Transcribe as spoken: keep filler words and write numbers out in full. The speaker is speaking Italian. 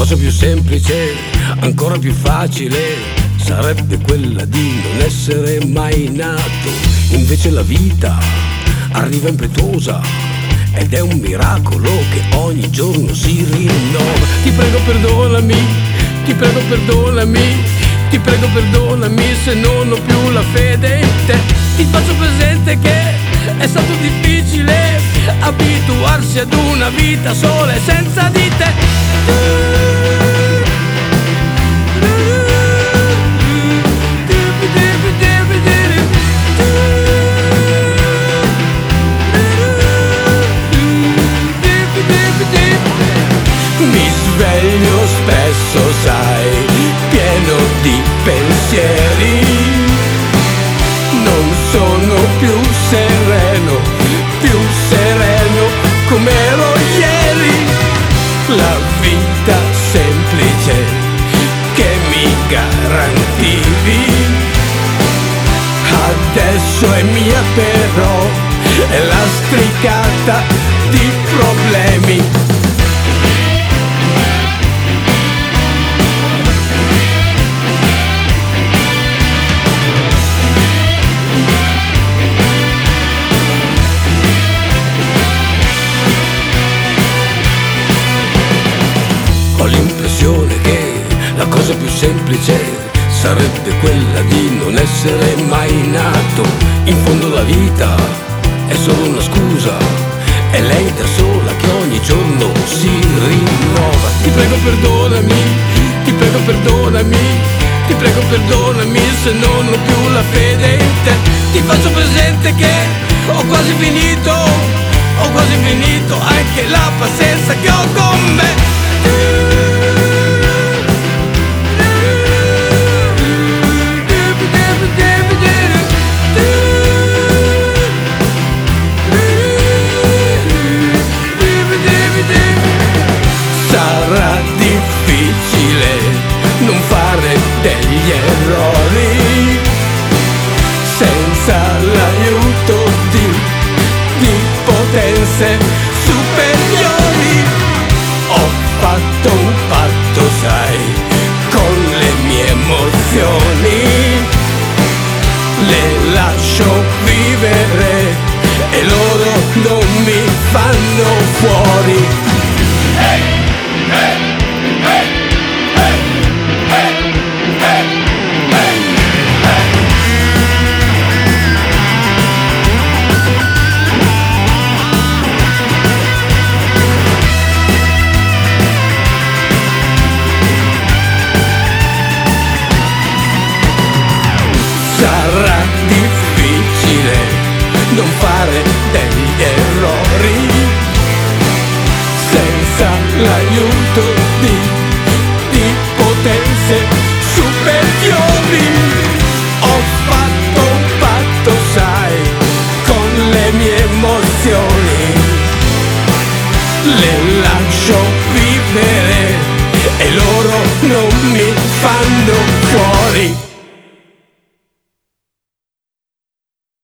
cosa più semplice, ancora più facile, sarebbe quella di non essere mai nato. Invece la vita arriva impetuosa ed è un miracolo che ogni giorno si rinnova. Ti prego perdonami, ti prego perdonami, ti prego perdonami se non ho più la fede in te. Ti faccio presente che è stato difficile abituarsi ad una vita sola e senza di te. Mi sveglio spesso, sai, pieno di pensieri. Non sono più sereno, più sereno come ero ieri. La vita semplice che mi garantivi adesso è mia, però è lastricata di problemi. Ho l'impressione che la cosa più semplice sarebbe quella di non essere mai nato. In fondo la vita è solo una scusa, è lei da sola che ogni giorno si rinnova. Ti prego perdonami, ti prego perdonami, ti prego perdonami se non ho più la fede in te. Ti faccio presente che ho quasi finito, ho quasi finito anche la pazienza che ho con me. Sarà difficile non fare degli errori senza l'aiuto di, di potenze superiori. Ho fatto un patto, sai, con le mie emozioni, le lascio vivere e loro non mi fanno fuori. Sarà difficile non fare degli errori senza l'aiuto di, di potenze superiori. Ho fatto un patto, sai, con le mie emozioni, le lascio vivere e loro non mi fanno fuori.